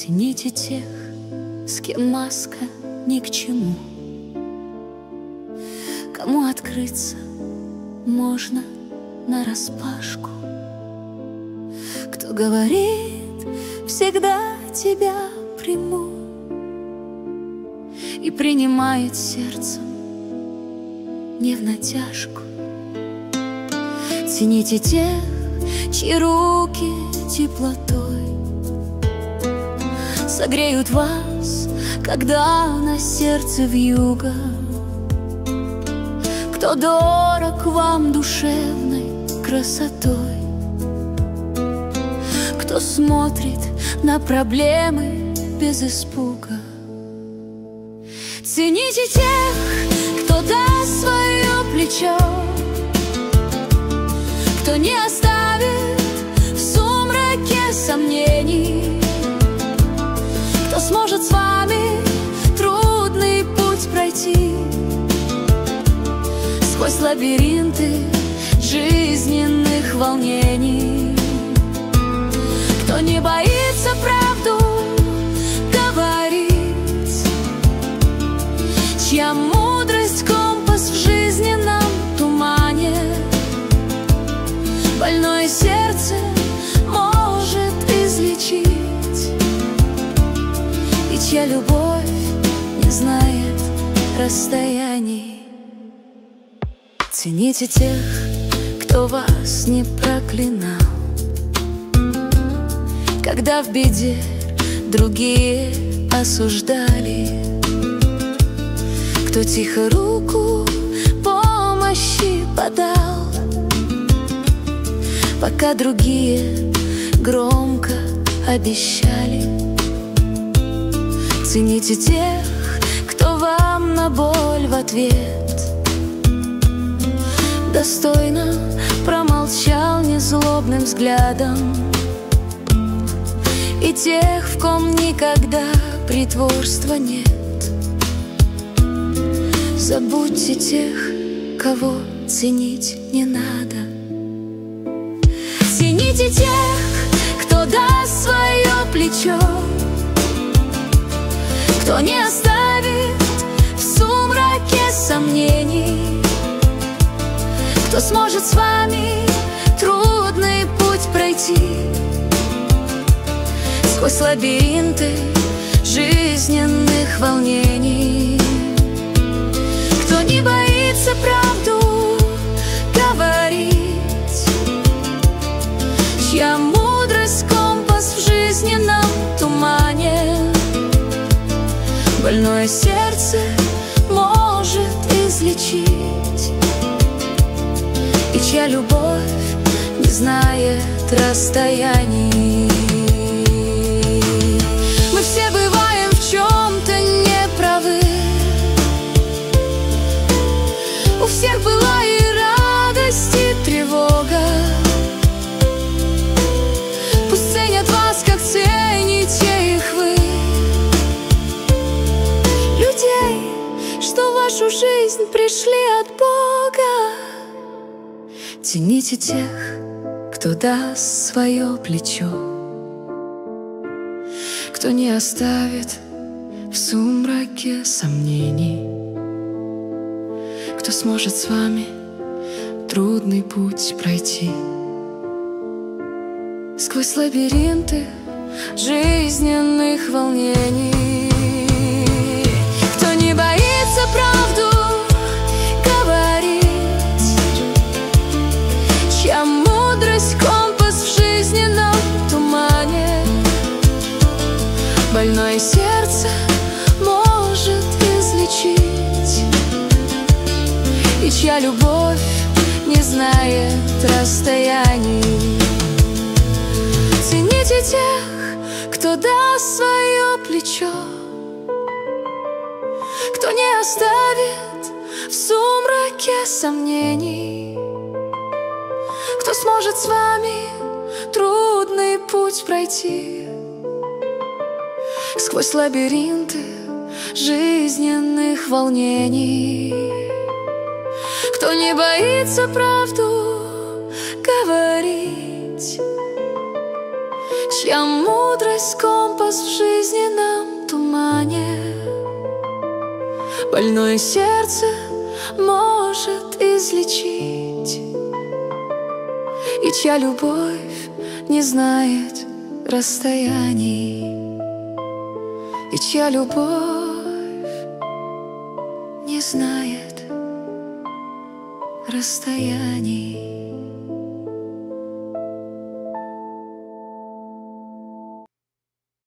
Цените тех, с кем маска ни к чему, кому открыться можно нараспашку, кто говорит: всегда тебя приму, и принимает сердцем, не в натяжку. Цените тех, чьи руки теплотой согреют вас, когда на сердце вьюга, кто дорог вам душевной красотой, кто смотрит на проблемы без испуга. Цените тех, кто даст свое плечо, кто не оставит в сумраке сомнений, кто сможет с вами трудный путь пройти сквозь лабиринты жизненных волнений, кто не боится правду говорить, чья мудрость компас в жизненном тумане больное сердце может излечить, и чья любовь не знает расстояний. Цените тех, кто вас не проклинал, когда в беде другие осуждали, кто тихо руку помощи подал, пока другие громко обещали. Цените тех, кто вам на боль в ответ достойно промолчал незлобным взглядом, и тех, в ком никогда притворства нет. Забудьте тех, кого ценить не надо. Цените тех, кто даст свое плечо, кто не оставит в сумраке сомнений, кто сможет с вами трудный путь пройти сквозь лабиринты жизненных волнений, кто не боится правду говорить, чья мудрость компас в жизненном тумане больное сердце может излечить, и чья любовь не знает расстояний. Мы все бываем в чем-то неправы, у всех была и радость, и тревога. Пусть ценят вас, как цените их вы, людей, что в вашу жизнь пришли от Бога. Цените тех, кто даст свое плечо, кто не оставит в сумраке сомнений, кто сможет с вами трудный путь пройти сквозь лабиринты жизненных волнений, кто не боится правду говорить, чья мудрость компас в жизненном тумане больное сердце может излечить, и чья любовь не знает расстояний. Цените тех, кто даст свое плечо, кто не оставит в сумраке сомнений, кто сможет с вами трудный путь пройти сквозь лабиринты жизненных волнений, кто не боится правду говорить, чья мудрость — компас в жизненном тумане. Больное сердце может излечить, и чья любовь не знает расстояний, и чья любовь не знает расстояний.